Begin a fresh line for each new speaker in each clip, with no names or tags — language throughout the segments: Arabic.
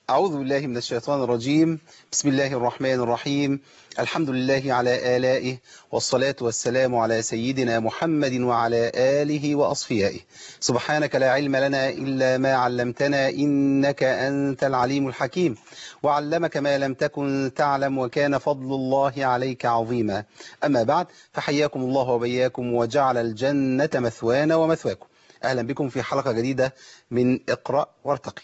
أعوذ بالله من الشيطان الرجيم. بسم الله الرحمن الرحيم. الحمد لله على آلائه، والصلاة والسلام على سيدنا محمد وعلى آله وأصفيائه. سبحانك لا علم لنا إلا ما علمتنا، إنك أنت العليم الحكيم. وعلمك ما لم تكن تعلم، وكان فضل الله عليك عظيما. أما بعد، فحياكم الله وبياكم، وجعل الجنة مثوانا ومثواكم. أهلا بكم في حلقة جديدة من اقرأ وارتقي.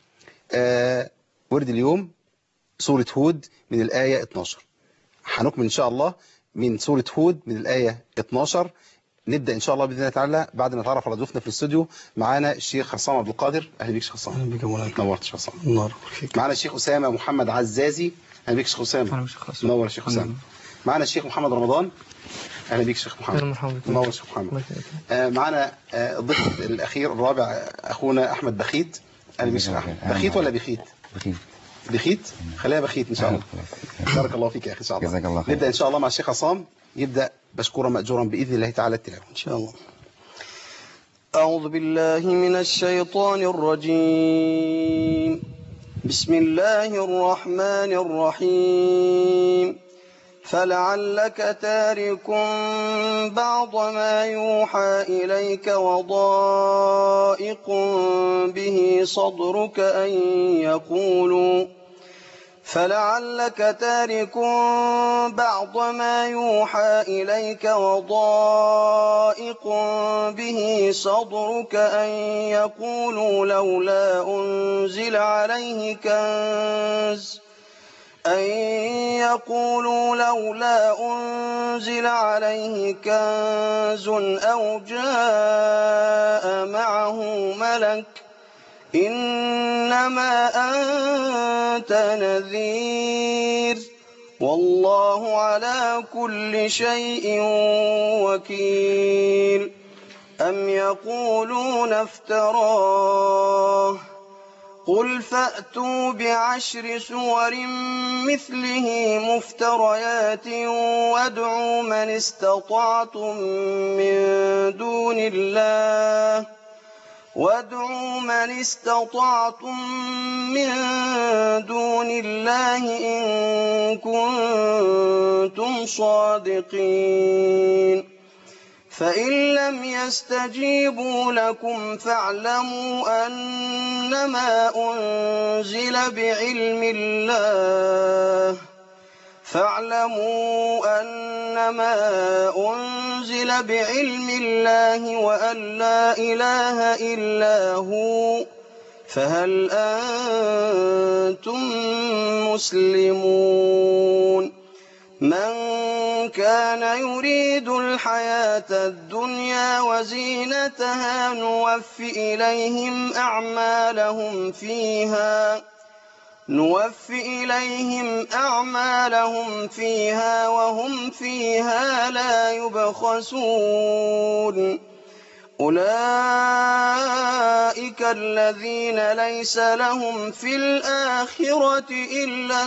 ورد اليوم سورة هود من الآية 12. هنكمل إن شاء الله من سورة هود من الآية 12. نبدأ إن شاء الله بإذن الله تعالى بعد ما نتعرف على ضيوفنا في الاستوديو. معانا الشيخ عصام عبد القادر. أهلا بك شيخ عصام.
أهلا بك مولانا.
نورت شيخ عصام.
نور فيك.
معانا الشيخ أسامة محمد عزازي. أهلا بك شيخ أسامة.
أهلا بك شيخ عصام.
نور الشيخ أسامة. معانا الشيخ محمد رمضان. أهلا بك شيخ محمد.
مرحبا.
نور الشيخ محمد. معانا الضيف الأخير الرابع أخونا أحمد بخيت. أهلا بك شيخ أحمد. بخيت ولا بخيت؟ بخيت. خليها بخيت إن شاء الله. بارك الله فيك يا أخي إن شاء الله.
جزاك الله خير.
نبدأ إن شاء الله مع الشيخ عصام. يبدأ مشكورا مأجورا بإذن الله تعالى التلاوة
إن شاء الله. أعوذ بالله من الشيطان الرجيم. بسم الله الرحمن الرحيم. فلعلك تارك بعض ما يوحى إليك وضائق به صدرك أن يقولوا فلعلك تارك بعض ما يوحى إليك وضائق به صدرك أن يقولوا لولا أنزل عليه كنز أو جاء معه ملك إنما أنت نذير والله على كل شيء وكيل. أم يقولون افتراه قل فأتوا بعشر سور مثله مفتريات وادعوا من استطعتم من دون الله إن كنتم صادقين. فإن لم يستجيبوا لكم فاعلموا أنما أنزل بعلم الله وأن لا إله إلا هو فهل أنتم مسلمون. من كان يريد الحياة الدنيا وزينتها نوف إليهم أعمالهم فيها وهم فيها لا يبخسون. أولئك الذين ليس لهم في الآخرة إلا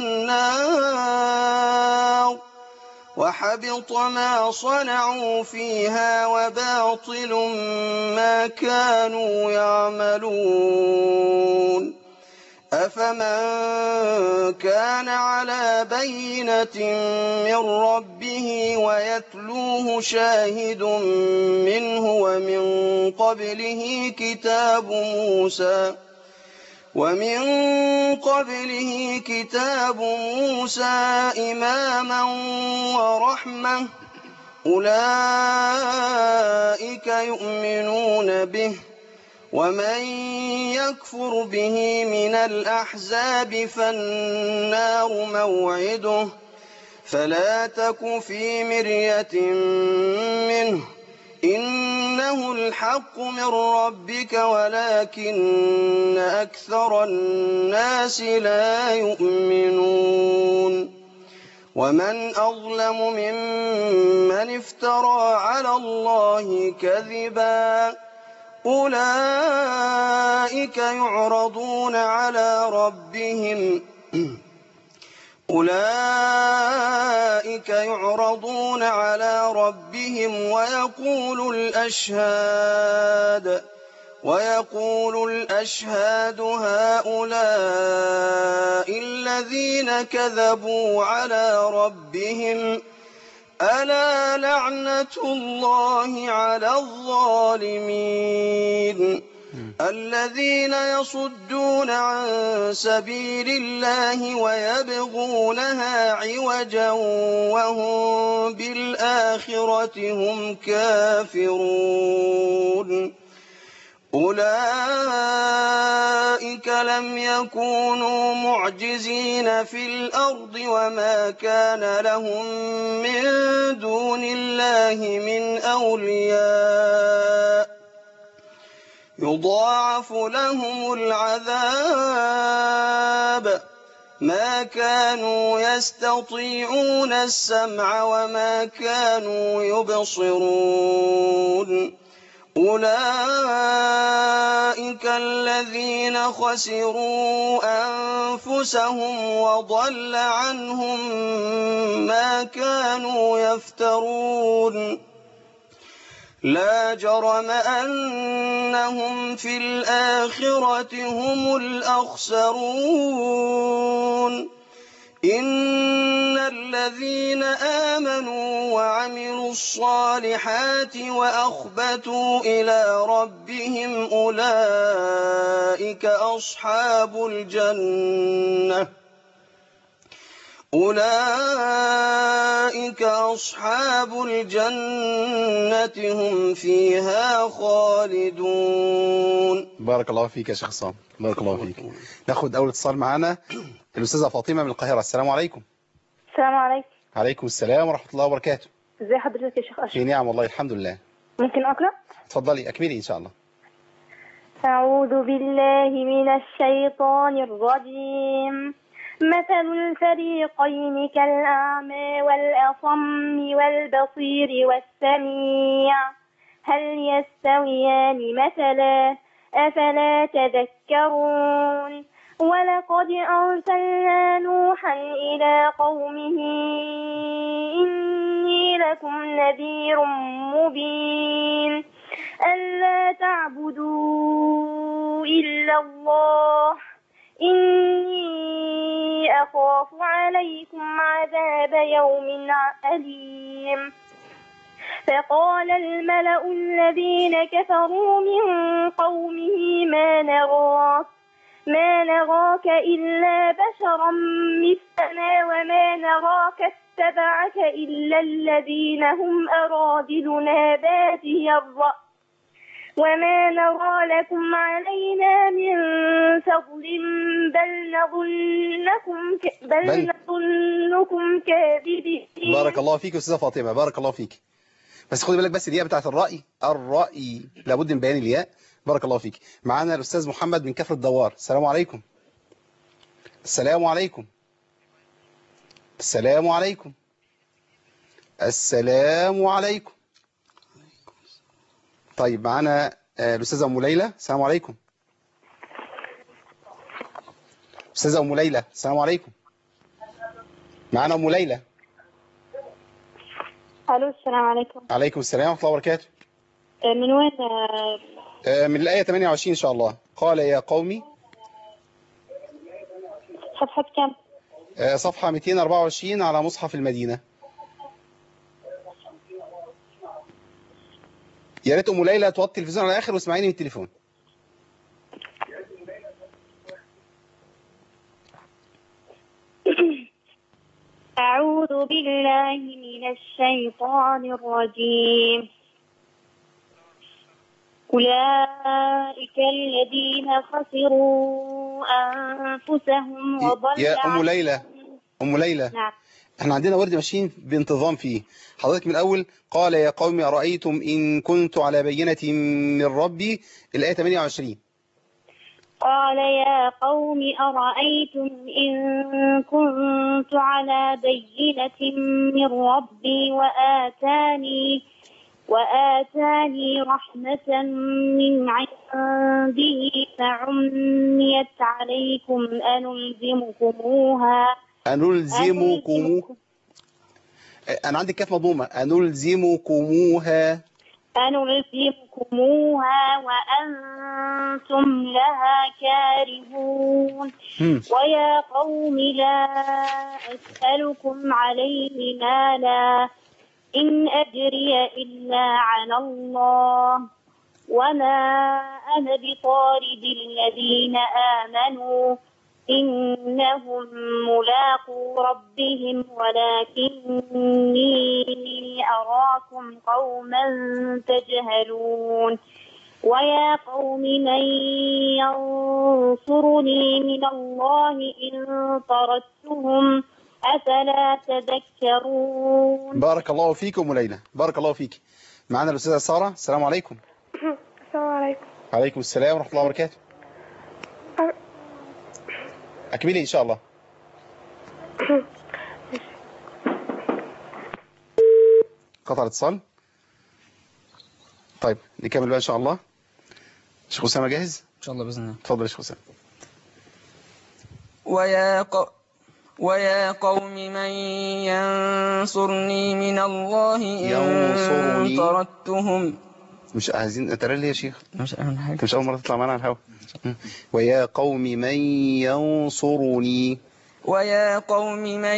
النار وحبط ما صنعوا فيها وباطل ما كانوا يعملون. أفمن كان على بينة من ربه ويتلوه شاهد منه ومن قبله كتاب موسى إماما ورحمة أولئك يؤمنون به. ومن يكفر به من الأحزاب فالنار موعده فلا تك في مرية منه إنه الحق من ربك ولكن أكثر الناس لا يؤمنون. ومن أظلم ممن افترى على الله كذبا أولئك يعرضون على ربهم ويقول الأشهاد هؤلاء الذين كذبوا على ربهم ألا لعنة الله على الظالمين الذين يصدون عن سبيل الله ويبغونها عوجا وهم بالآخرة هم كافرون أولئك لم يكونوا معجزين في الأرض وما كان لهم من دون الله من أولياء يضاعف لهم العذاب ما كانوا يستطيعون السمع وما كانوا يبصرون أولئك الذين خسروا أنفسهم وضل عنهم ما كانوا يفترون لا جرم أنهم في الآخرة هم الأخسرون إن الذين آمنوا وعملوا الصالحات وأخبتوا إلى ربهم أولئك أصحاب الجنة هم فيها خالدون.
بارك الله فيك يا شيخ عصام، بارك الله فيك. ناخد أول اتصال معانا الأستاذة فاطمة من القاهرة. السلام عليكم.
السلام عليكم.
عليكم السلام ورحمة الله وبركاته.
ازي حضرتك يا شيخ أشرف؟
في نعم والله الحمد لله.
ممكن أقرأ؟
اتفضلي أكملي إن شاء الله.
أعوذ بالله من الشيطان الرجيم. مثل الفريقين كالأعمى والأصم والبصير والسميع هل يستويان مثلا أفلا تذكرون ولقد أرسلنا نوحا إلى قومه إني لكم نذير مبين ألا تعبدوا إلا الله إني أخاف عليكم عذاب يوم أليم فقال الملأ الذين كفروا من قومه ما نراك إلا بشرا مثلنا وما نراك اتبعك إلا الذين هم أرادلنا بادي الرأي وما نرى لكم علينا من فضل بل نظنكم كاذبين.
بارك الله فيك أستاذة فاطمة، بارك الله فيك. بس خدي بالك بس الياء بتاعت الرأي لابد من بيان الياء. بارك الله فيك. معانا الأستاذ محمد من كفر الدوار. السلام عليكم. السلام عليكم. السلام عليكم. السلام عليكم. طيب معانا الأستاذة أم ليلى. السلام عليكم. أستاذة أم ليلى السلام عليكم. معانا أم ليلى.
ألو السلام عليكم.
عليكم السلام ورحمة الله وبركاته.
من وين؟
من الآية 28 إن شاء الله. قال يا قومي.
صفحة كم؟
صفحة 224 على مصحف المدينة. يا ريت أم ليلى توطي التلفزيون على الآخر واسمعيني من التليفون.
أعوذ بالله من الشيطان الرجيم. أولئك الذين خسروا أنفسهم وضل
يا أم ليلى أم ليلى
نعم.
احنا عندنا ورد ماشيين بانتظام فيه. حضرتك من الأول قال يا قوم أرأيتم إن كنت على بينة من ربي الآية 28.
قال يا قوم أرأيتم إن كنت على بينة من ربي وآتاني رحمة من عنده فعميت عليكم أنلزمكموها
أنا عندي كاف مضمومة. أنلزمكموها
وأنتم لها كارهون. ويا قوم لا أسألكم عليه مالا إن أجري إلا على الله وما أنا بطارد الذين آمنوا إنهم ملاقو ربهم ولكني أراكم قوما تجهلون ويا قوم من ينصرني من الله إن طردتهم أفلا تذكرون.
بارك الله فيكم وليلى، بارك الله فيك. معنا الأستاذة سارة. السلام عليكم.
السلام عليكم.
وعليكم السلام ورحمة الله وبركاته. أكملي إن شاء الله. قطع الاتصال. طيب نكمل بقى إن شاء الله. شيخ أسامة جاهز؟
إن شاء الله بإذن الله.
اتفضل يا شيخ أسامة.
ويا قوم من ينصرني من الله
ينصرني.
إن طردتهم.
مش عايزين نترى يا شيخ؟
مش أهم حاجة.
مش أول مرة تطلع معنا على الهواء. ويا قوم من ينصرني.
ويا قوم من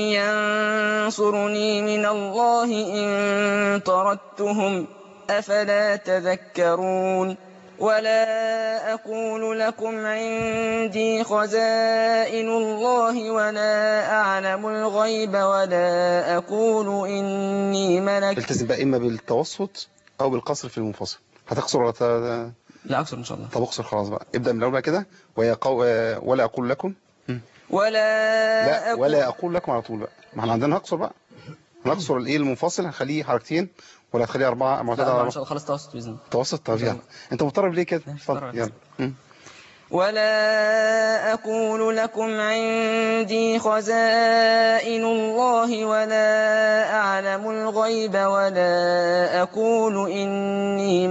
ينصرني من الله إن طردتهم أفلا تذكرون. ولا أقول لكم عندي خزائن الله ولا أعلم الغيب ولا أقول إني ملك.
التزم بقى إما بالتوسط أو بالقصر في المنفصل. هتقصر ولا
لا أقصر إن شاء الله.
طب اقصر خلاص بقى. ابدأ من الأول بقى كده. ولا أقول لكم. ولا أقول لكم على طول بقى. ما احنا عندنا هقصر بقى. هنقصر الإيه المنفصل هنخليه حركتين ولا هتخليه 4 معتدل على 4؟
إن شاء الله خلاص توسط بإذن الله.
توسط. طب يلا. أنت مضطرب ليه كده؟ اتفضل يلا.
ولا أقول لكم عندي خزائن الله ولا أعلم الغيب ولا أقول إني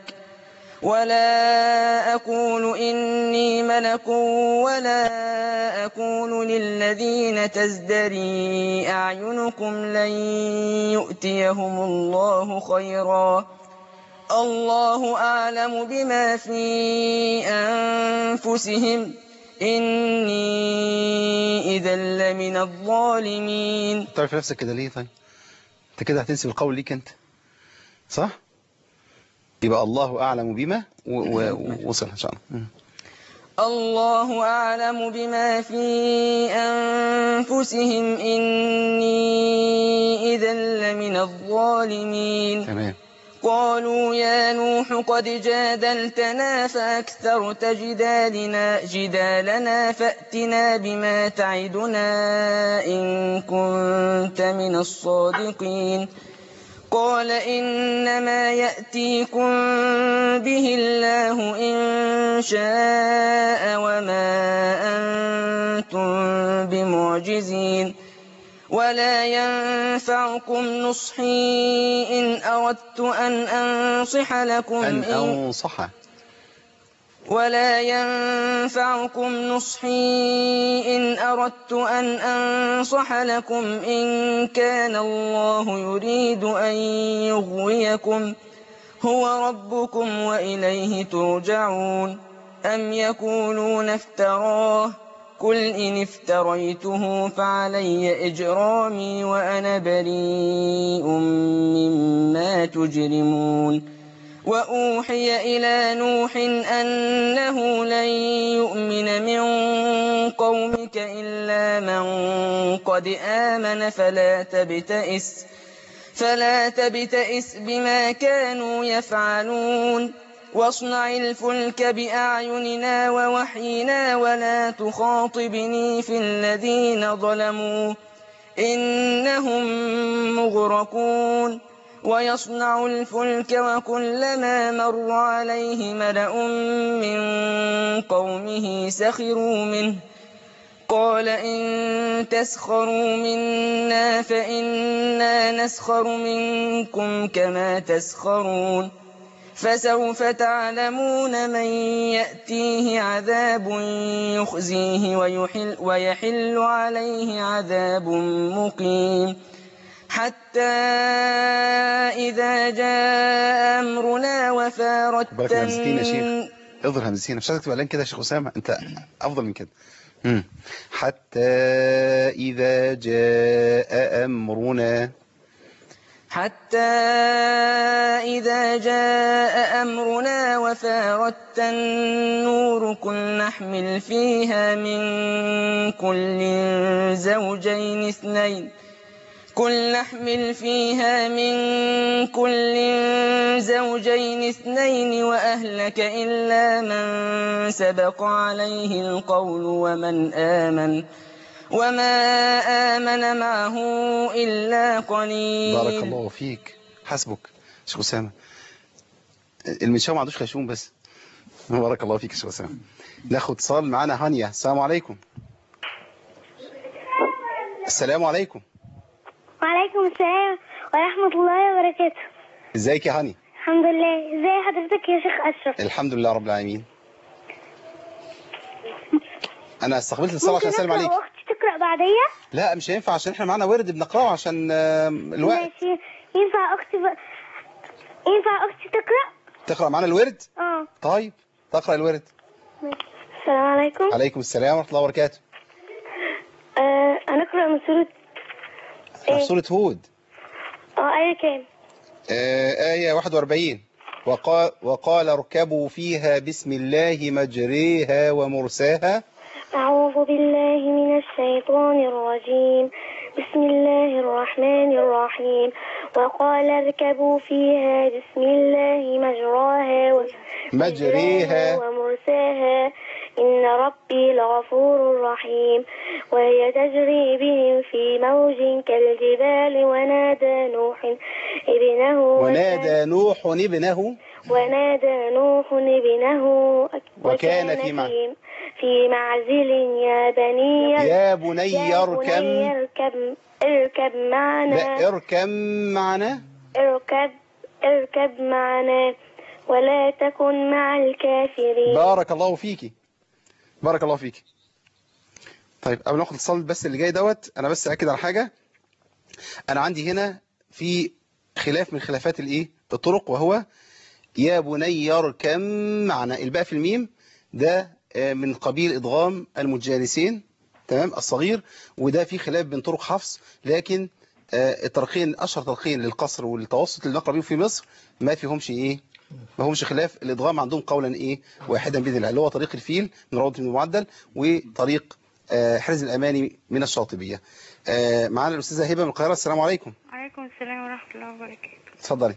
ملك ولا أقول للذين تزدري أعينكم لن يؤتيهم الله خيرا الله أعلم بما في أنفسهم إني إذا لمن الظالمين.
تعرف نفسك كده ليه؟ طيب انت كده هتنسب القول ليك انت صح؟ يبقى الله أعلم بما وصل إن شاء الله.
الله أعلم بما في أنفسهم إني إذا لمن الظالمين.
تمام.
قالوا يا نوح قد جادلتنا فأكثرت جدالنا فأتنا بما تعدنا إن كنت من الصادقين. قال إنما يأتيكم به الله إن شاء وما أنتم بمعجزين ولا ينفعكم نصحي إن أردت أن أنصح لكم ولا ينفعكم نصحي إن أردت أن أنصح لكم إن كان الله يريد أن يغويكم هو ربكم وإليه ترجعون. أم يقولون افتراه قل إن افتريته فعلي إجرامي وأنا بريء مما تجرمون. وأوحي إلى نوح أنه لن يؤمن من قومك إلا من قد آمن فلا تبتئس بما كانوا يفعلون. واصنع الفلك بأعيننا ووحينا ولا تخاطبني في الذين ظلموا إنهم مغرقون. ويصنع الفلك وكلما مر عليه ملأ من قومه سخروا منه قال إن تسخروا منا فإنا نسخر منكم كما تسخرون. فسوف تعلمون من يأتيه عذاب يخزيه ويحل عليه عذاب مقيم. حتى إذا جاء أمرنا وفارت
بالك همزتين يا شيخ. اضرب همزتين. مش عايزك تبقى قلقان كده يا شيخ أسامة. أنت أفضل من كده. حتى إذا جاء أمرنا.
حتى إذا جاء أمرنا وفارت النور قل نحمل فيها من كل زوجين اثنين وأهلك إلا من سبق عليه القول وما آمن معه إلا قليل.
بارك الله فيك. حسبك شيخ أسامة. المنشاوي ما عندوش خشوم بس. بارك الله فيك شيخ أسامة. ناخد اتصال معانا. هانية، السلام عليكم. السلام عليكم.
وعليكم السلام ورحمة الله وبركاته.
ازيك يا هاني؟
الحمد لله. ازي حضرتك يا شيخ أشرف؟
الحمد لله رب العالمين. أنا استقبلت الاتصال عشان أسلم عليك.
ممكن أختي تقرأ بعدية؟
لا مش هينفع عشان احنا معانا ورد بنقرأه عشان الوقت.
ماشي. ينفع أختي
تقرأ معانا الورد؟ طيب تقرأ الورد.
ماشي. السلام عليكم.
عليكم السلام ورحمة الله وبركاته.
هنقرأ من سورة
سورة هود.
آية كام؟
آية 41. وقال اركبوا فيها بسم الله مجريها ومرساها.
أعوذ بالله من الشيطان الرجيم. بسم الله الرحمن الرحيم. وقال اركبوا فيها بسم الله مجريها ومرساها إن ربي لغفور رحيم. وهي تجري بهم في موج كالجبال ونادى نوح ابنه وكان في معزل يا بني اركب معنا ولا تكن مع الكافرين.
بارك الله فيكي. بارك الله فيكي. طيب قبل ما ناخد الاتصال بس اللي جاي دوت، انا بس اكد على حاجه. انا عندي هنا في خلاف من خلافات الطرق، وهو يا بني اركب معنا. الباء في الميم ده من قبيل ادغام المتجانسين، تمام، الصغير، وده في خلاف بين طرق حفص، لكن الطريقين اشهر طريقين للقصر والتوسط اللي نقرا بيهم في مصر ما فيهمش ما همش خلاف. الادغام عندهم قولا واحدا باذن الله، اللي هو طريق الفيل من روضة بن المعدل وطريق حرز الاماني من الشاطبيه. معانا الاستاذه هبه من القاهره. السلام عليكم.
وعليكم السلام ورحمه الله وبركاته.
اتفضلي.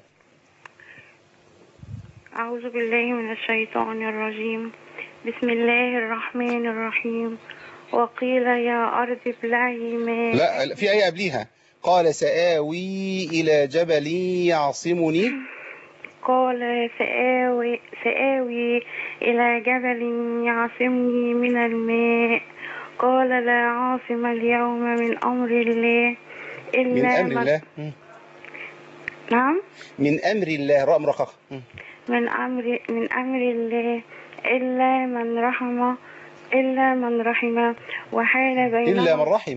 اعوذ بالله من الشيطان الرجيم. بسم الله الرحمن الرحيم. وقيل يا ارض ابلعي ماء.
لا في ايه قبليها. قال سآوي إلى جبل يعصمني.
قال سآوي إلى جبل يعصمني من الماء. قال لا عاصم اليوم من أمر الله إلا
من أمر الله.
نعم.
من أمر الله. راء مرققة.
من أمر الله إلا من رحم وحال بينهم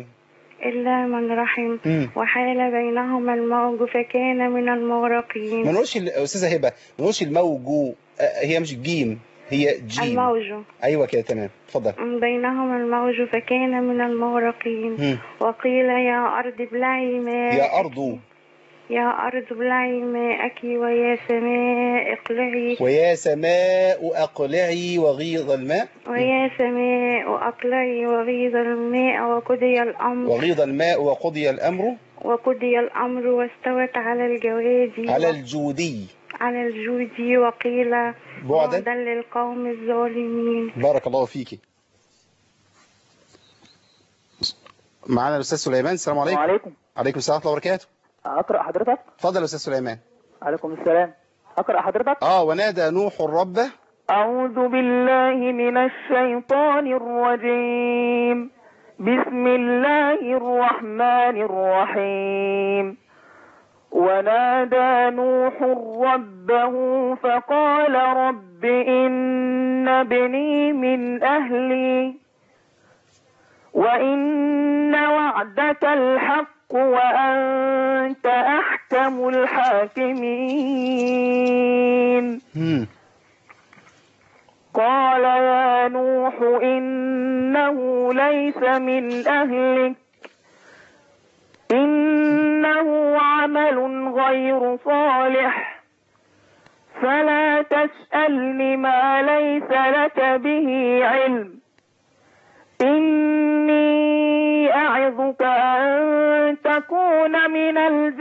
وحال بينهما الموج فكان من المغرقين.
ما نقولش أستاذة هبة، ما نقولش الموج، هي مش جيم، هي جيم.
الموج.
أيوة كده تمام. اتفضل.
بينهما الموج فكان من المغرقين. وقيل يا أرض ابلعي ماءك. يا أرض ابلعي ماءك ويا سماء اقلعي.
ويا سماء أقلعي وغيض الماء.
ويا سماء أقلعي وغيض الماء وقضي الأمر.
وغيض الماء وقضي الأمر.
وقضي الأمر واستوت على الجواد. على الجودي وقيل بعدا للقوم الظالمين.
بارك الله فيكي. معنا الأستاذ سليمان. السلام عليكم.
وعليكم.
عليكم السلام ورحمة الله وبركاته.
أقرأ حضرتك؟
اتفضل يا أستاذ سليمان.
عليكم السلام. أقرأ حضرتك؟
ونادى نوح ربه.
أعوذ بالله من الشيطان الرجيم. بسم الله الرحمن الرحيم. ونادى نوح ربه فقال رب إن ابني من أهلي وإن وعدك الحق وأنت أحكم الحاكمين. قال يا نوح إنه ليس من أهلك إنه عمل غير صالح فلا تسألني ما ليس لك به علم إني أعظك أن تكون من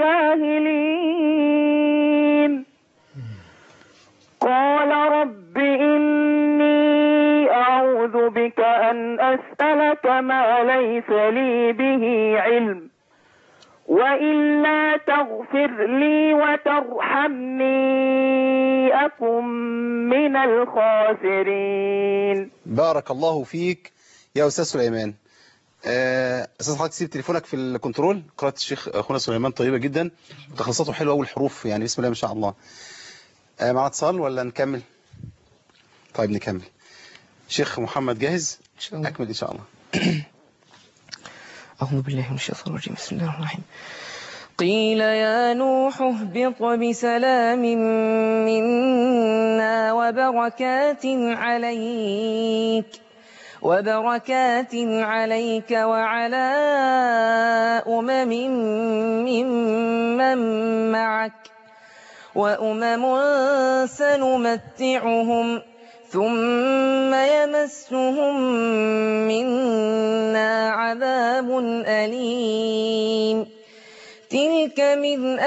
الجاهلين قال رب إني أعوذ بك أن أسألك ما ليس لي به علم وإلا تغفر لي وترحمني أكن من الخاسرين.
بارك الله فيك يا أستاذ سليمان. أستاذ حضرتك تسيب تليفونك في الكنترول. قراءة الشيخ أخونا سليمان طيبة جدا وتخلصاته حلوة أول حروف يعني بسم الله ما شاء الله. معنا اتصال ولا نكمل؟ طيب نكمل. شيخ محمد جاهز؟ أكمل إن شاء الله.
أعوذ بالله من الشيطان الرجيم بسم الله الرحمن الرحيم. قيل يا نوح اهبط بسلام منا وبركات عليك وعلى ممن معك وأمم سنمتعهم ثم يمسهم منا عذاب أليم تلك من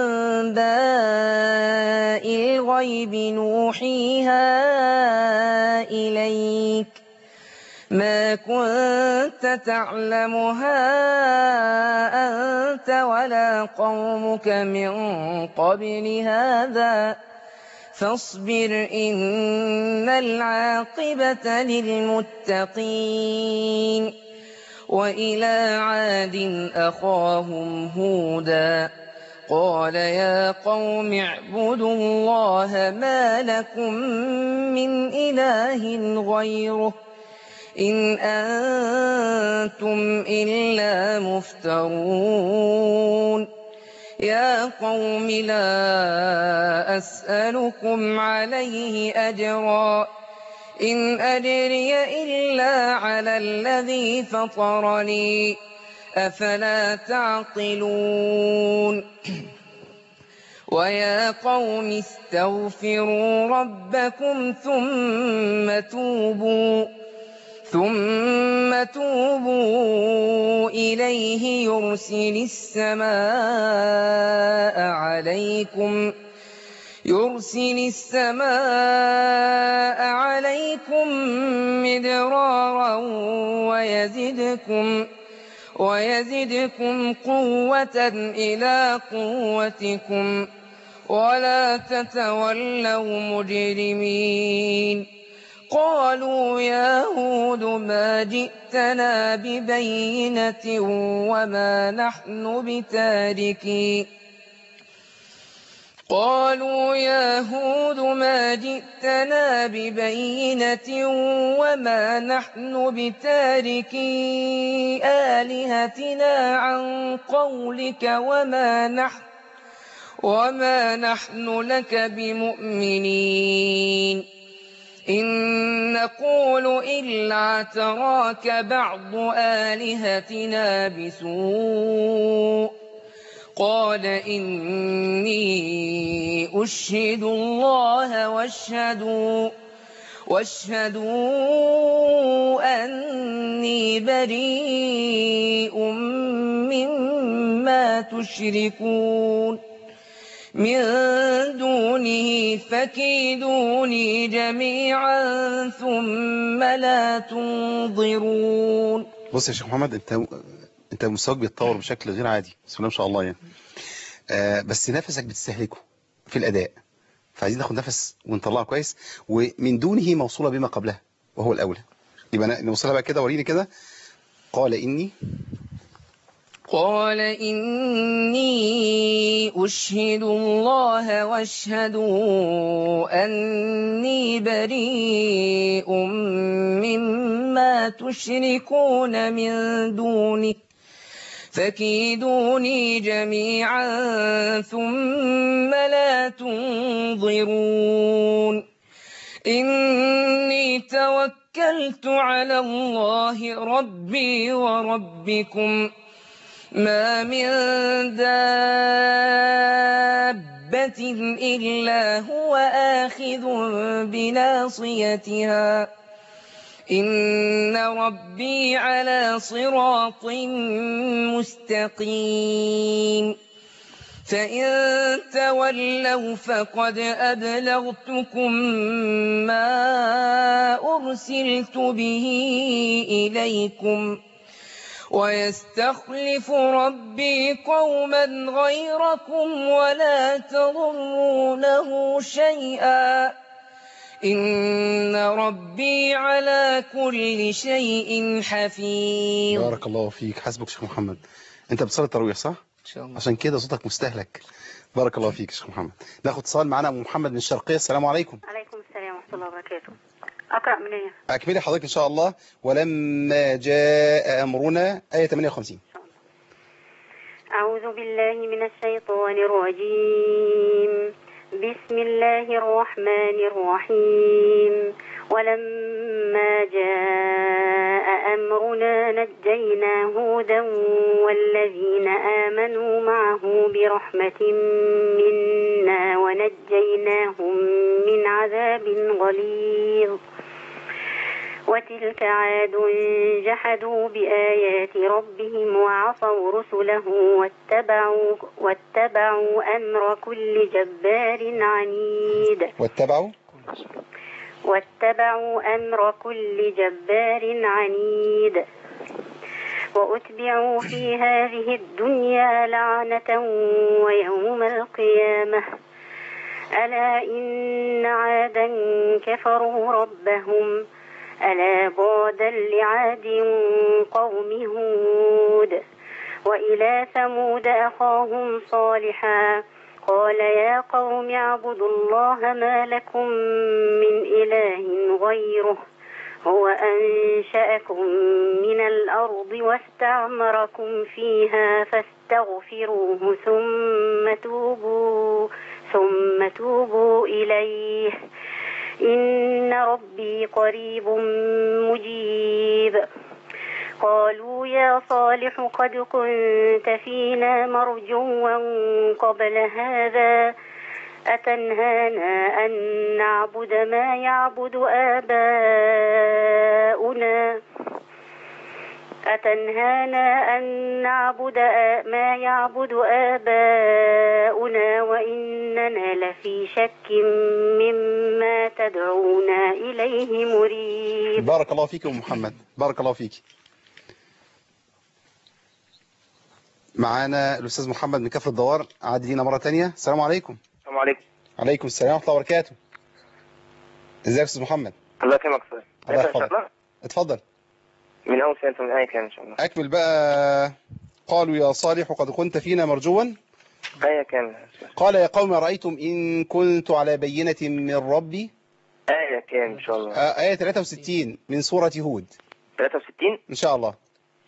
أنباء الغيب نوحيها إليك ما كنت تعلمها أنت ولا قومك من قبل هذا فاصبر إن العاقبة للمتقين وإلى عاد أخاهم هودا قال يا قوم اعبدوا الله ما لكم من إله غيره إن أنتم إلا مفترون يا قوم لا أسألكم عليه أجرا إن أجري إلا على الذي فطرني أفلا تعقلون ويا قوم استغفروا ربكم ثم توبوا إليه يرسل السماء عليكم مدرارا ويزدكم قوة إلى قوتكم ولا تتولوا مجرمين قالوا يا هود ما جئتنا ببينة وما نحن بتاركي آلهتنا عن قولك وما نحن لك بمؤمنين إن نقول إلا اعتراك بعض آلهتنا بسوء قال إني أشهد الله واشهدوا أني بريء مما تشركون من دونه فكيدوني جميعا ثم لا تنظرون.
بص يا شيخ محمد انت مستواك بيتطور بشكل غير عادي بسم الله ما شاء الله يعني. بس نفسك بتستهلكه في الأداء فعايزين ناخد نفس ونطلعه كويس ومن دونه موصولة بما قبلها وهو الأولى. يبقى نوصلها بقى كده وريني كده. قال إني أشهد الله واشهدوا أني بريء مما تشركون من دونه فكيدوني جميعا ثم لا تنظرون إني
توكلت على الله ربي وربكم ما من دابة إلا هو آخذ بناصيتها إن ربي على صراط مستقيم فإن تولوا فقد أبلغتكم ما أرسلت به إليكم ويستخلف ربي قوما غيركم ولا تضرونه شيئا إن ربي على كل شيء حفيظ.
بارك الله فيك. حسبك شيخ محمد. انت بتصلي التراويح صح؟
إن شاء الله.
عشان كده صوتك مستهلك. بارك الله فيك شيخ محمد. ناخد اتصال معانا ام محمد من الشرقية. السلام عليكم.
عليكم السلام ورحمة الله وبركاته. أقرأ من إيه؟
اكملي حضرتك ان شاء الله. ولما جاء امرنا آية 58.
أعوذ بالله من الشيطان الرجيم. بسم الله الرحمن الرحيم. ولما جاء أمرنا نجينا هودا والذين آمنوا معه برحمة منا ونجيناهم من عذاب غليظ. وتلك عاد جحدوا بآيات ربهم وعصوا رسله واتبعوا أمر كل جبار عنيد. واتبعوا أمر كل جبار عنيد. وأتبعوا في هذه الدنيا لعنة ويوم القيامة ألا إن عادا كفروا ربهم ألا بعدا لعاد قوم هود. وإلى ثمود أخاهم صالحا قال يا قوم اعبدوا الله ما لكم من إله غيره هو أنشأكم من الأرض واستعمركم فيها فاستغفروه ثم توبوا إليه إن ربي قريب مجيب. قالوا يا صالح قد كنت فينا مرجوا قبل هذا أتنهانا أن نعبد ما يعبد آباؤنا وإننا لفي شك مما تدعونا إليه مريب.
بارك الله فيك أم محمد. بارك الله فيك. معانا الأستاذ محمد من كفر الدوار. عاد لينا مرة تانية. السلام عليكم.
السلام عليكم.
عليكم السلام ورحمة الله وبركاته. ازيك يا أستاذ محمد؟
الله يكرمك يا
الله يحفظك. اتفضل.
من أول سنة من آية كان إن شاء الله.
أكمل بقى. قالوا يا صالح قد كنت فينا مرجوا
آية كاملة.
قال يا قوم رأيتم إن كنت على بينة من ربي.
آية كاملة إن شاء الله.
آية 63 من سورة هود.
63
إن شاء الله.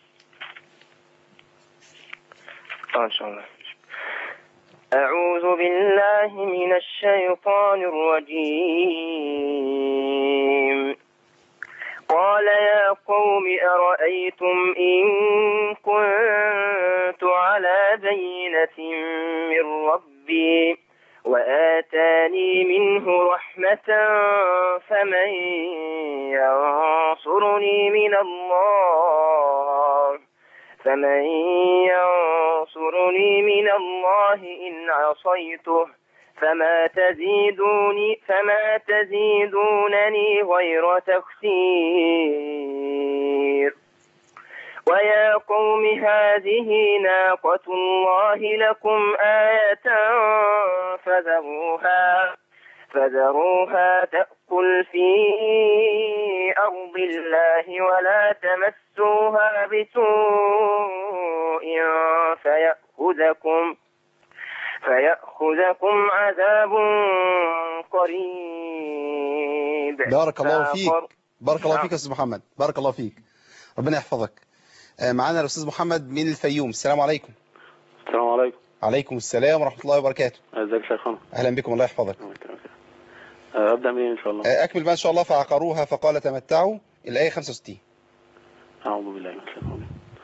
إن شاء الله. أعوذ بالله من الشيطان الرجيم. قال يا قوم أرأيتم إن كنت على بينة من ربي وآتاني منه رحمة فمن ينصرني من الله إن عصيته فما تزيدونني غير تخسير. ويا قوم هذه ناقة الله لكم آية فذروها تأكل في أرض الله ولا تمسوها بسوء فيأخذكم عذاب قريب.
بارك الله فيك. بارك الله فيك يا أستاذ محمد. بارك الله فيك. ربنا يحفظك. معانا الأستاذ محمد من الفيوم. السلام عليكم.
السلام عليكم.
عليكم السلام ورحمة الله وبركاته.
ازيك يا شيخنا؟
أهلا بكم. الله يحفظك.
أبدأ منين إن شاء الله؟
أكمل بقى إن شاء الله. فعقروها فقال تمتعوا، الآية 65.
أعوذ بالله من الشيطان.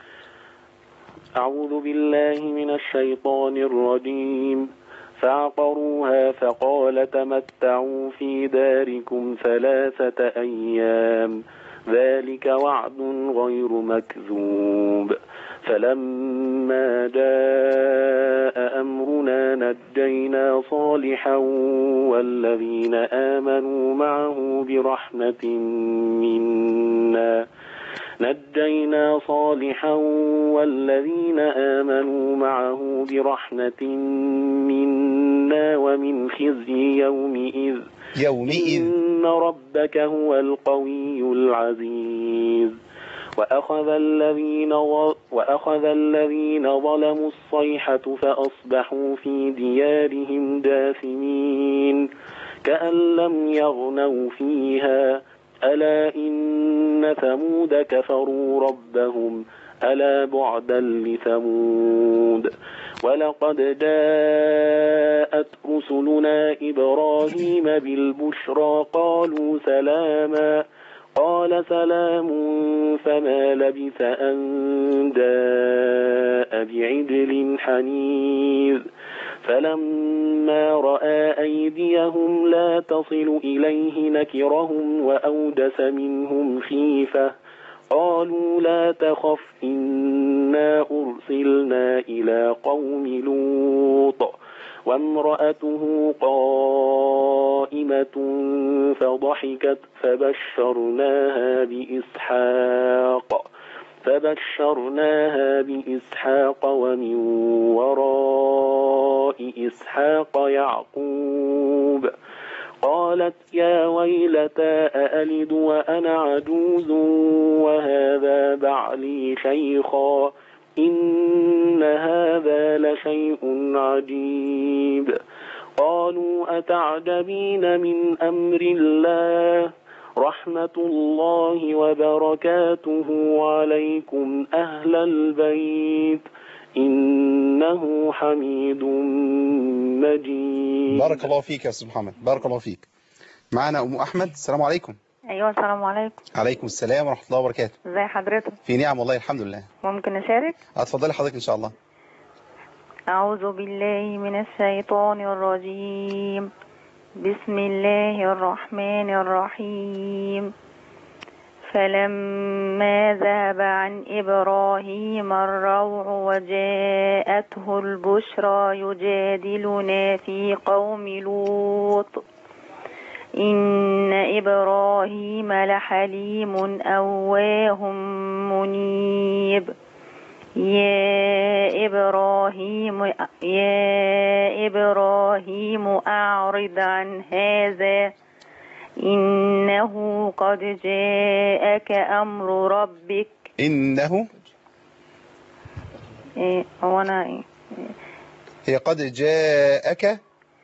أعوذ بالله من الشيطان الرجيم. فعقروها فقال تمتعوا في داركم 3 أيام ذلك وعد غير مكذوب. فلما جاء أمرنا نجينا صالحا والذين آمنوا معه برحمة منا ومن خزي يومئذ إن ربك هو القوي العزيز. وأخذ الذين ظلموا الصيحة فأصبحوا في ديارهم جاثمين كأن لم يغنوا فيها ألا إن ثمود كفروا ربهم ألا بعدا لثمود. ولقد جاءت رسلنا إبراهيم بالبشرى قالوا سلاما قال سلام فما لبث أن جاء بعجل حنيذ. فلما رأى أيديهم لا تصل إليه نكرهم وأوجس منهم خيفة قالوا لا تخف إنا أرسلنا إلى قوم لوط وامرأته قائمة فضحكت فبشرناها بإسحاق ومن وراء إسحاق يعقوب. قالت يا ويلتى أألد وأنا عجوز وهذا بعلي شيخا إن هذا لشيء عجيب. قالوا أتعجبين من أمر الله رحمة الله وبركاته عليكم أهل البيت إنه حميد مجيد.
بارك الله فيك يا أستاذ محمد، بارك الله فيك. معنا أم أحمد. السلام عليكم.
أيوة السلام عليكم.
عليكم السلام ورحمة الله وبركاته.
ازي حضرتك؟
في نعم والله الحمد لله.
ممكن أشارك؟
اتفضلي حضرتك إن شاء الله.
أعوذ بالله من الشيطان الرجيم. بسم الله الرحمن الرحيم. فلما ذهب عن إبراهيم الروع وجاءته البشرى يجادلنا في قوم لوط إن إبراهيم لحليم أواه منيب. يا إبراهيم أعرض عن هذا إنه قد جاءك أمر ربك.
إنه هي قد جاءك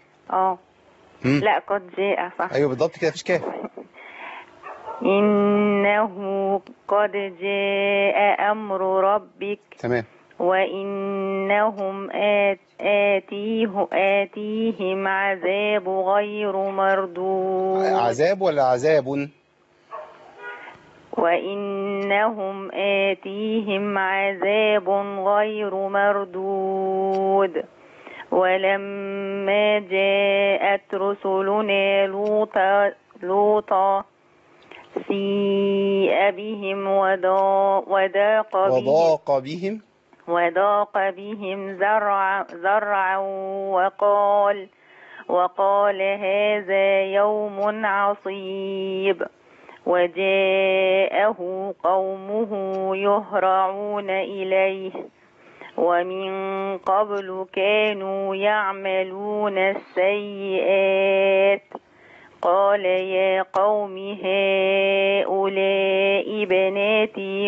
لا قد جاء صح.
أيوة بالضبط كده مفيش كاف.
إنه قد جاء أمر ربك.
تمام.
وإنهم آتيهم عذاب غير مردود.
عذاب ولا عذاب؟
وإنهم آتيهم عذاب غير مردود. ولما جاءت رسلنا لوطا سيء بهم وضاق بهم ذرعا وقال هذا يوم عصيب. وجاءه قومه يهرعون إليه ومن قبل كانوا يعملون السيئات. قال يا قوم هؤلاء بناتي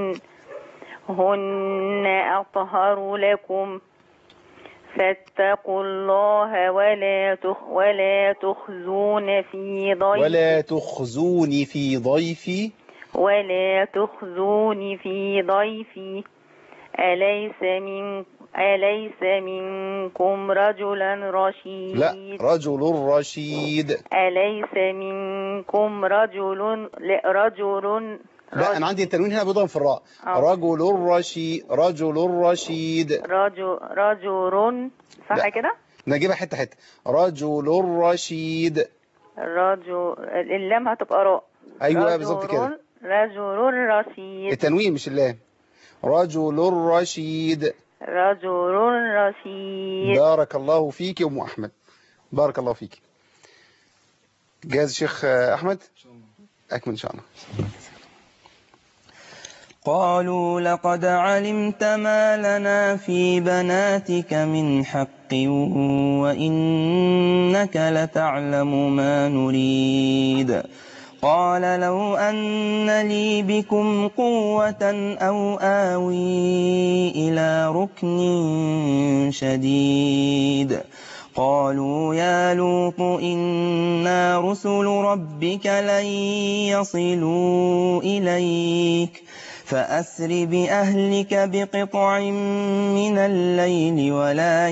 هن أطهر لكم فاتقوا الله ولا تخزون في ضيفي أليس منكم رجلا رشيد؟
لا، رجل رشيد.
أليس منكم رجل
لا، أنا عندي التنوين هنا بيضم في الراء. رجل رشيد، رجل رشيد،
رجل صح كده؟
نجيبها حتة حتة. رجل رشيد،
اللام هتبقى راء.
أيوة بالظبط كده.
رجل رشيد،
التنوين مش اللام. رجل رشيد،
رجل رشيد.
بارك الله فيك يا أم أحمد، بارك الله فيك. جاهز شيخ أحمد؟ أكمل إن شاء الله.
قالوا لقد علمت ما لنا في بناتك من حق وإنك لتعلم ما نريد. قال لو أن لي بكم قوة أو آوي إلى ركن شديد. قالوا يا لوط إنا رسل ربك لن يصلوا إليك فأسر بأهلك بقطع من الليل ولا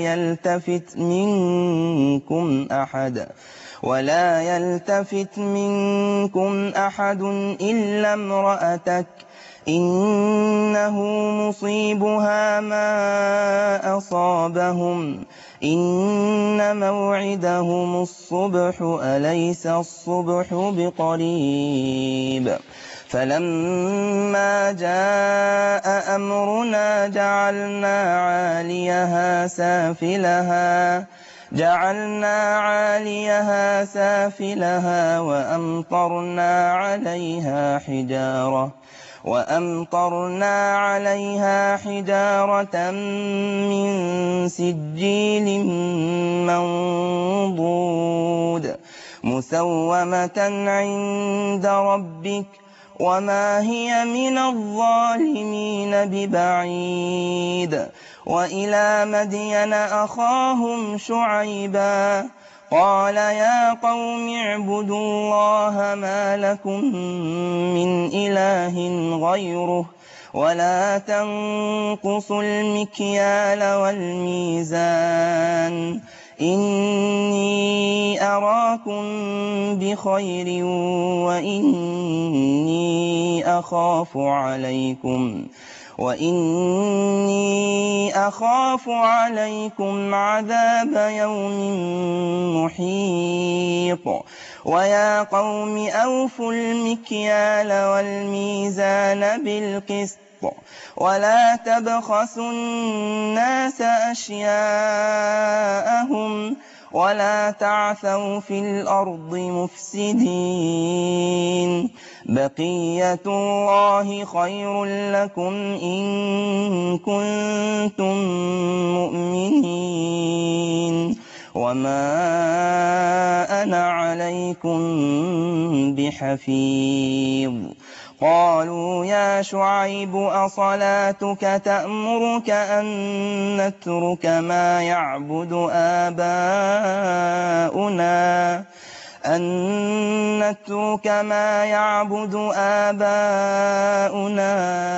يلتفت منكم أحد إلا امرأتك إنه مصيبها ما أصابهم إن موعدهم الصبح أليس الصبح بقريب. فلما جاء أمرنا جعلنا عاليها سافلها وأمطرنا عليها حجارة من سجيل منضود مسومة عند ربك وما هي من الظالمين ببعيد. وإلى مدين أخاهم شعيبا قال يا قوم اعبدوا الله ما لكم من إله غيره ولا تنقصوا المكيال والميزان إني أراكم بخير وإني أخاف عليكم عذاب يوم محيط. ويا قوم أوفوا المكيال والميزان بالقسط ولا تبخسوا الناس أشياءهم ولا تعثوا في الأرض مفسدين. بقية الله خير لكم إن كنتم مؤمنين وما أنا عليكم بحفيظ. قالوا يا شعيب أصلاتك تأمرك أن نترك ما يعبد آباؤنا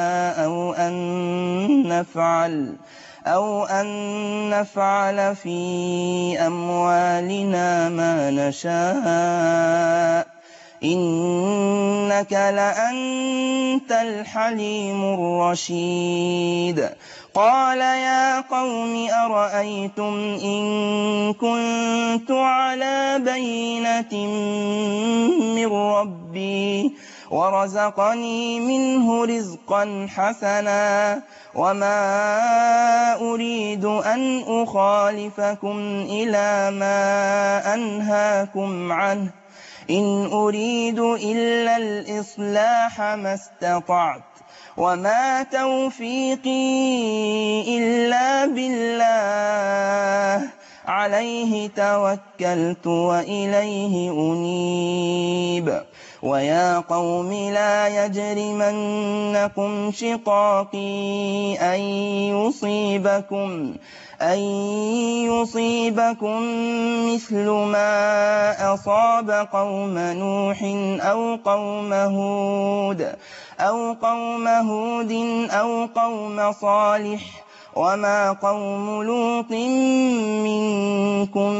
أو أن نفعل في أموالنا ما نشاء إنك لأنت الحليم الرشيد. قال يا قوم أرأيتم إن كنت على بينة من ربي ورزقني منه رزقا حسنا وما أريد أن أخالفكم إلى ما أنهاكم عنه إن أريد إلا الإصلاح ما استطعت وما توفيقي إلا بالله عليه توكلت وإليه أنيب. ويا قوم لا يجرمنكم شقاقي أن يصيبكم مثل ما أصاب قوم نوح أو قوم هود أو قوم صالح وما قوم لوط منكم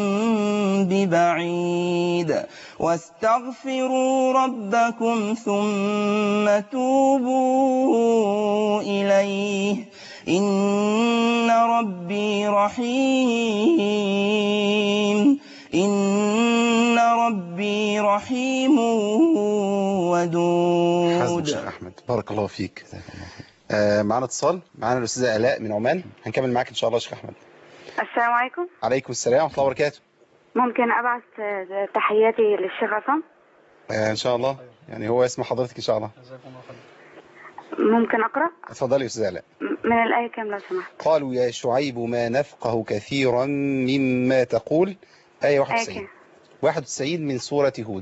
ببعيد واستغفروا ربكم ثم توبوا إليه إن ربي رحيم ودود.
حسن شيخ أحمد، بارك الله فيك. معنا اتصال، معنا الأستاذة آلاء من عمان، هنكمل معاك إن شاء الله. شيخ أحمد.
السلام عليكم.
عليكم السلام ورحمة الله وبركاته.
ممكن أبعث تحياتي للشيخ عصام؟
إن شاء الله، يعني هو اسم حضرتك إن شاء الله.
ممكن أقرأ؟
اتفضلي يا أستاذة آلاء.
من الآية كم لو سمحت؟
قالوا يا شعيب ما نفقه كثيرا مما تقول، آية 91. 91 من سورة هود.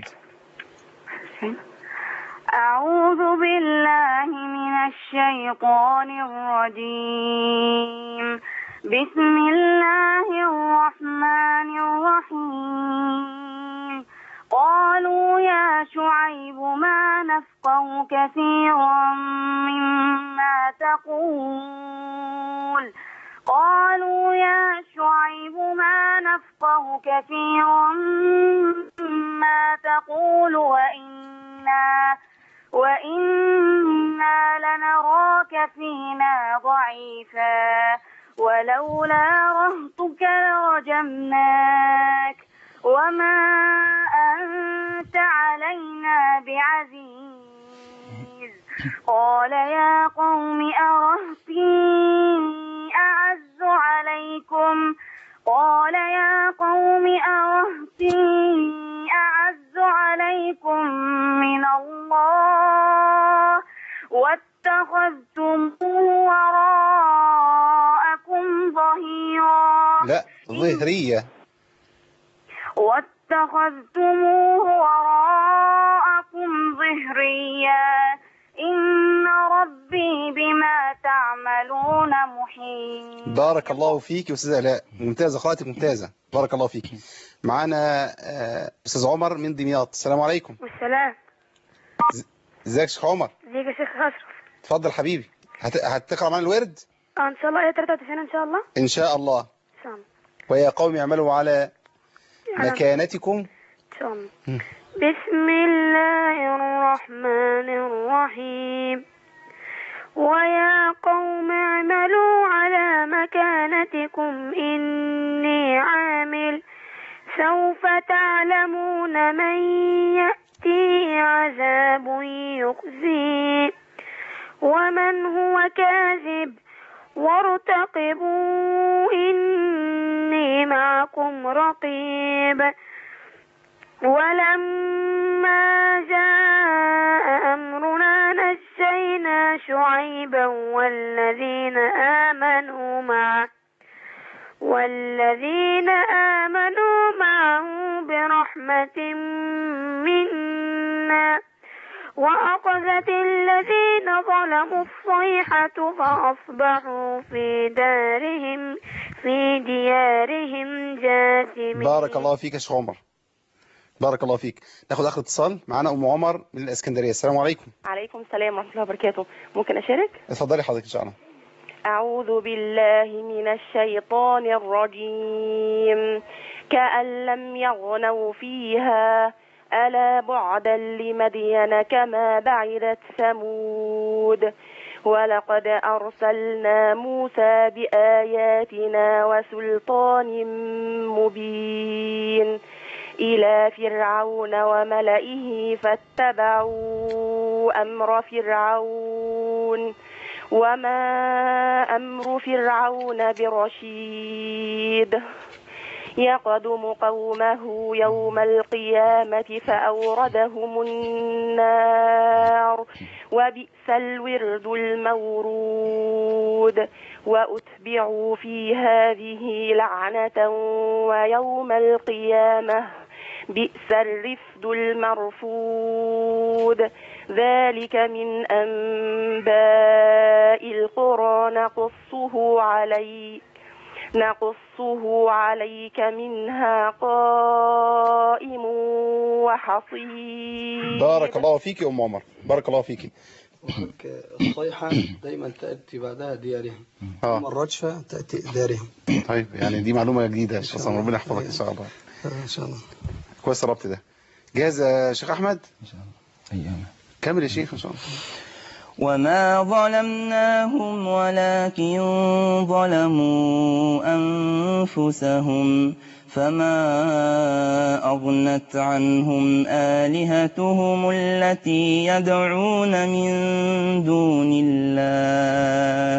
أعوذ بالله من الشيطان الرجيم. بسم الله الرحمن الرحيم. قالوا يا شعيب ما نفقه كثيرا مما تقول. قالوا يا شعيب ما نفقه كثيرا مما تقول وإنا لنراك فينا ضعيفا ولولا رهطك لرجمناك وما أنت علينا بعزيز. قال يا قوم أرهطي أعز عليكم من الله واتخذتموه وراءكم ظهيرا.
لا، ظهرية.
واتخذتموه وراءكم ظهريا إن ربي بما تعملون محيط.
بارك الله فيك يا أستاذة آلاء، ممتازة، قراءتك ممتازة، بارك الله فيك. معنا أستاذ عمر من دمياط. السلام عليكم.
والسلام.
ازيك يا شيخ عمر؟
ازيك يا شيخ أشرف؟
اتفضل حبيبي. هتقرأ معنا الورد؟
إن شاء الله. 93 إن شاء الله.
إن شاء الله.
إن شاء الله.
ويا قوم اعملوا على مكانتكم.
إن شاء الله. بسم الله الرحمن الرحيم. ويا قوم اعملوا على مكانتكم إني عامل سوف تعلمون من يأتي عذاب يخزيه ومن هو كاذب وارتقبوا إني معكم رقيب. ولما جاء أمرنا نجينا شعيبا والذين آمنوا معه برحمة منا وأخذت الذين ظلموا الصيحة فأصبحوا في ديارهم جاثمين.
بارك الله فيك يا شيخ عمر، بارك الله فيك. ناخد آخر اتصال، معانا أم عمر من الإسكندرية. السلام عليكم.
عليكم السلام ورحمة الله وبركاته. ممكن أشارك؟
اتفضلي حضرتك إن شاء الله.
أعوذ بالله من الشيطان الرجيم. كأن لم يغنوا فيها ألا بعدا لمدين كما بعدت ثمود. ولقد أرسلنا موسى بآياتنا وسلطان مبين إلى فرعون وملئه فاتبعوا أمر فرعون وما أمر فرعون برشيد. يقدم قومه يوم القيامة فأوردهم النار وبئس الورد المورود. وأتبعوا في هذه لعنة ويوم القيامة بئس الرفد المرفود. ذلك من أنباء القرى نقصه عليك منها قائم وحصيد.
بارك الله فيك يا أم عمر، بارك الله فيك.
الصيحة دايما تأتي بعدها ديارهم، أما الرجفة تأتي دارهم.
طيب يعني دي معلومة جديدة يا شيخ عصام، ربنا يحفظك إن شاء الله.
إن شاء الله.
كويس الربط ده. جاهز يا شيخ أحمد؟
إن شاء الله.
كمل يا شيخ إن شاء الله.
وما ظلمناهم ولكن ظلموا أنفسهم فما أغنت عنهم آلهتهم التي يدعون من دون الله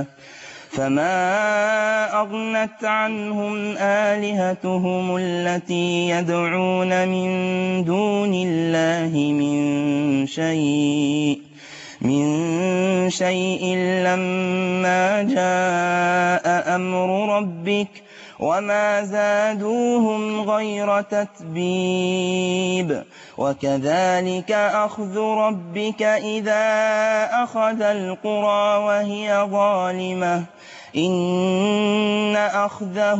فما أغنت عنهم آلهتهم التي يدعون من دون الله من شيء لما جاء أمر ربك وما زادوهم غير تتبيب وكذلك أخذ ربك إذا أخذ القرى وهي ظالمة إن أخذه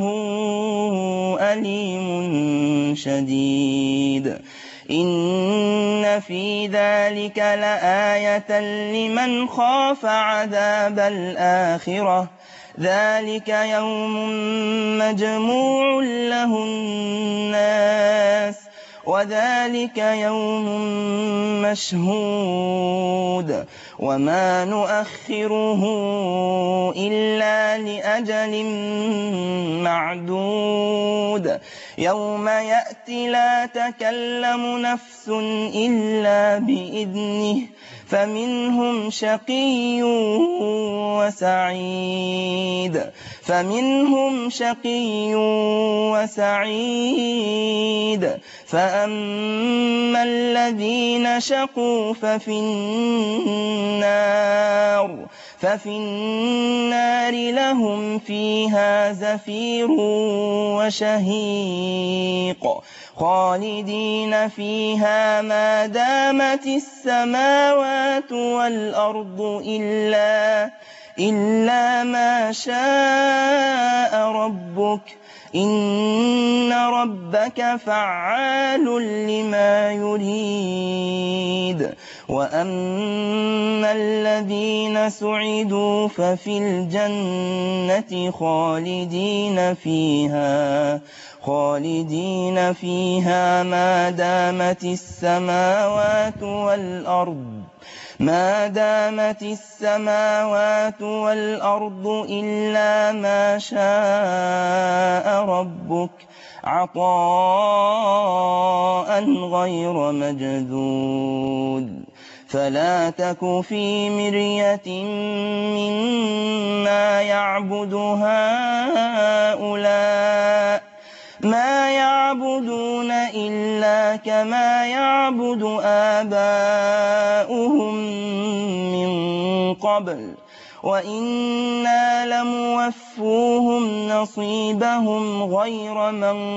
أليم شديد إن في ذلك لآية لمن خاف عذاب الآخرة ذلك يوم مجموع له الناس وذلك يوم مشهود وما نؤخره إلا لأجل معدود يوم يأتي لا تكلم نفس إلا بإذنه فمنهم شقي وسعيد فأما الذين شقوا ففي النار لهم فيها زفير وشهيق خالدين فيها ما دامت السماوات والأرض إلا ما شاء ربك إن ربك فعال لما يريد وأما الذين سعدوا ففي الجنة خالدين فيها ما دامت السماوات والأرض إلا ما شاء ربك عطاء غير مجذود فلا تك في مرية مما يعبد هؤلاء ما يعبدون إلا كما يعبد آباؤهم من قبل وإنا لموفوهم نصيبهم غير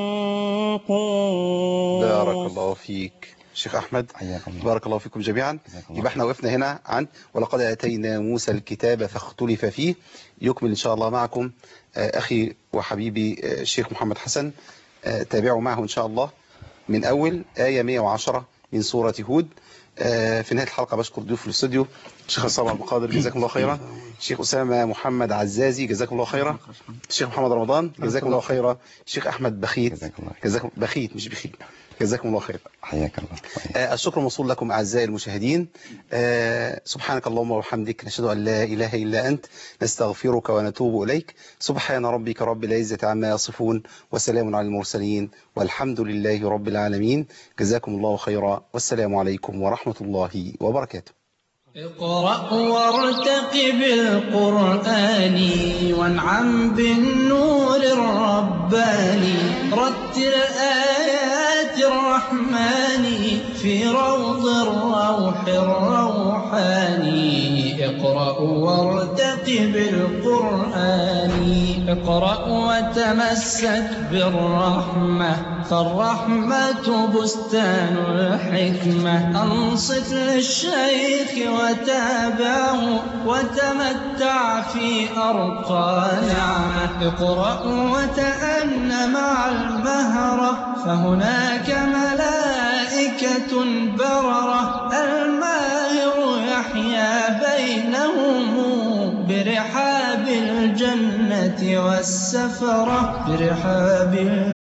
منقوص.
بارك الله فيك شيخ أحمد، بارك الله فيكم جميعا. يبقى احنا وقفنا هنا عن ولقد آتينا موسى الكتاب فاختلف فيه. يكمل إن شاء الله معكم أخي وحبيبي الشيخ محمد حسن. تابعوا معه إن شاء الله من أول آية 110 من سورة هود. في نهاية الحلقة بشكر ضيوف الاستوديو الشيخ عصام عبد القادر جزاكم الله خيرا، الشيخ أسامة محمد عزازي جزاكم الله خيرا، الشيخ محمد رمضان جزاكم الله خيرا، الشيخ أحمد بخيت جزاكم الله خير.
حياك الله.
الشكر موصول لكم أعزائي المشاهدين. سبحانك اللهم وبحمدك نشهد أن لا إله إلا أنت نستغفرك ونتوب إليك. سبحان ربك رب العزة عما يصفون وسلام على المرسلين والحمد لله رب العالمين. جزاكم الله خيرا والسلام عليكم ورحمة الله وبركاته.
اقرأ وارتقب القرآن وانعم بالنور الرباني رتل آيات الرحمن في روض الروح الروحاني. اقرأ وارتقب القرآن اقرأ وتمسك بالرحمة فالرحمة بستان الحكمة. أنصت للشيخ وتابعه وتمتع في أرقى نعمة. اقرأ وتأن مع المهرة فهناك ملائكة بررة. الماهر يحيا بين الجنة والسفرة برحاب